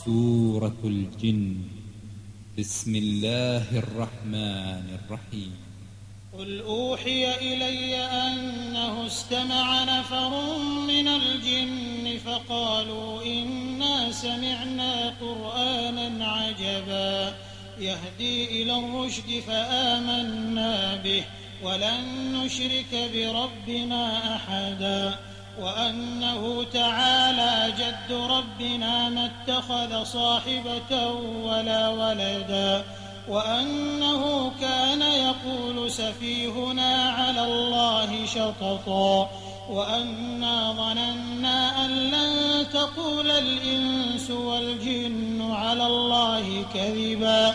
سورة الجن. بسم الله الرحمن الرحيم. قل أوحي إلي أنه استمع نفر من الجن فقالوا إنا سمعنا قرآنا عجبا يهدي إلى الرشد فآمنا به ولن نشرك بربنا أحدا وأنه تعالى جد ربنا ما اتخذ صاحبة ولا ولدا وأنه كان يقول سفيهنا على الله شططا وأنا ظننا أن لن تقول الإنس والجن على الله كذبا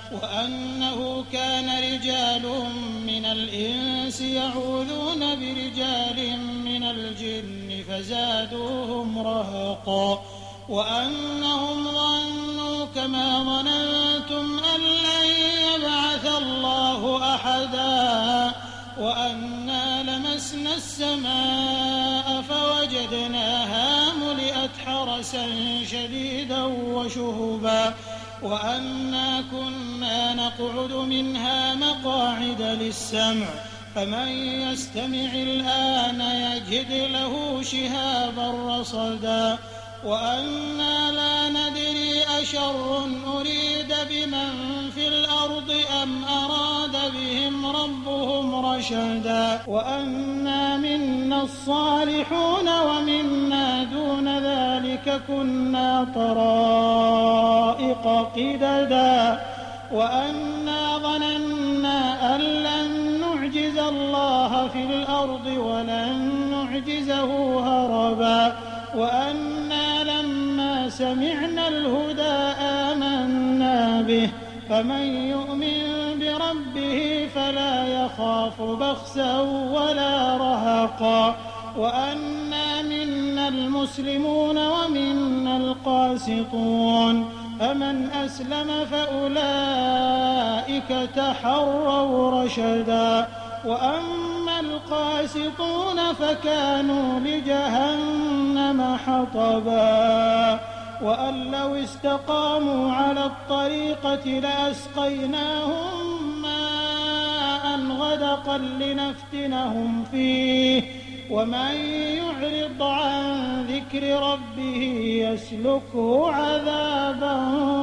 وأنه كان رجال من الإنس يعوذون برجال من الجن فزادوهم رهقا وأنهم ظنوا كما ظننتم أن لن يبعث الله أحدا وأنا لمسنا السماء فوجدناها ملئت حرسا شديدا وشهبا وأنا كنا نقعد منها مقاعد للسمع فمن يستمع الآن يجد له شهابا رصدا وأنا لا ندري أشر أريد بمن في الأرض أم أراد بهم ربهم رشدا وأنا منا الصالحون ومنا دون ذلك كنا طرائق قددا وأنا ظننا أن لن نعجز الله في الأرض ولن نعجزه هربا وأنا لما سمعنا الهدى آمنا به فمن يؤمن بربه فلا يخاف بخسا ولا رهقا وأنا منا المسلمون ومنا القاسطون فمن أسلم فأولئك تحروا رشدا وأما القاسطون فكانوا لجهنم حطبا وأن لو استقاموا على الطريقة لأسقيناهم ماء غدقا لنفتنهم فيه ومن يعرض عن ذكر ربه يسلكه عذابا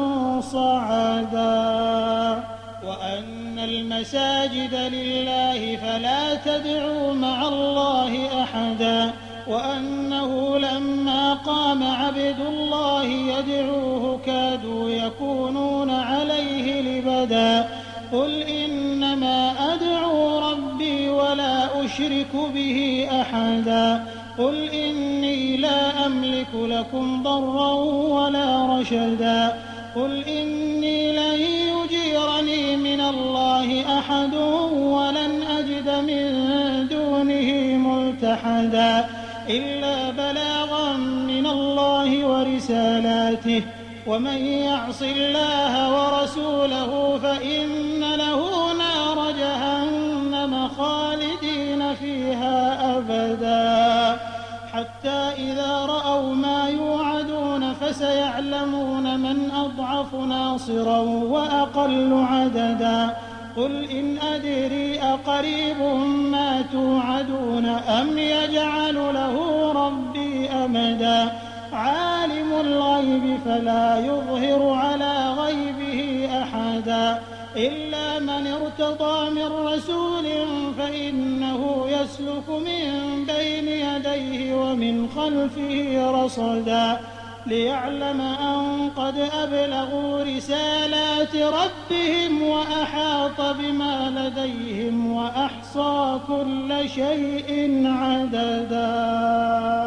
صعدا وأن المساجد لله فلا تدعوا مع الله أحدا وأنه لما قام عبد الله يدعوه كادوا يكونون عليه لبدا قل إنما أدعو ربي ولا أشرك به أحدا قل إني لا أملك لكم ضرا ولا رشدا قل إني لن يجيرني من الله أحد ولن أجد من دونه ملتحدا إلا بلاغا من الله ورسالاته ومن يعص الله ورسوله فإن له نار جهنم خالدين فيها أبدا حتى إذا رأوا ما يوعدون فسيعلمون من أضعف ناصرا وأقل عددا قل إن أدري أقريب ما توعدون أم يجعل له ربي أمدا عالم الغيب فلا يظهر على غيبه أحدا إلا من ارتضى من رسول فإنه يسلك من بين يديه ومن خلفه رصدا ليعلم أن قد أبلغوا رسالات ربهم وأحاط بما لديهم وأحصى كل شيء عددا.